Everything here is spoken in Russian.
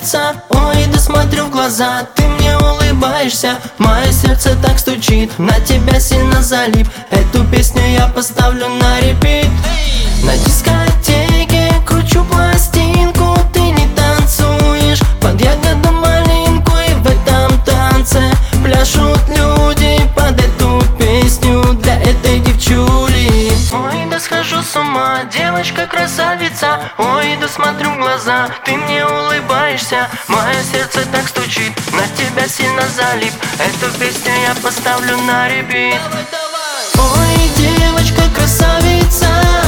красавица. Ой, да смотрю в глаза, ты мне улыбаешься. Мое сердце так стучит, на тебя сильно залип. Эту песню я поставлю на репит. На дискотеке кручу пластинку, ты не танцуешь под ягоду малинку. И в этом танце пляшут люди под эту песню для этой девчули. Ой, да схожу с ума, девочка красавица. Ой, да смотрю в глаза, ты мне улыбаешься. Мое сердце так стучит, на тебя сильно залип. Эту песню я поставлю на репит. Ой, девочка красавица,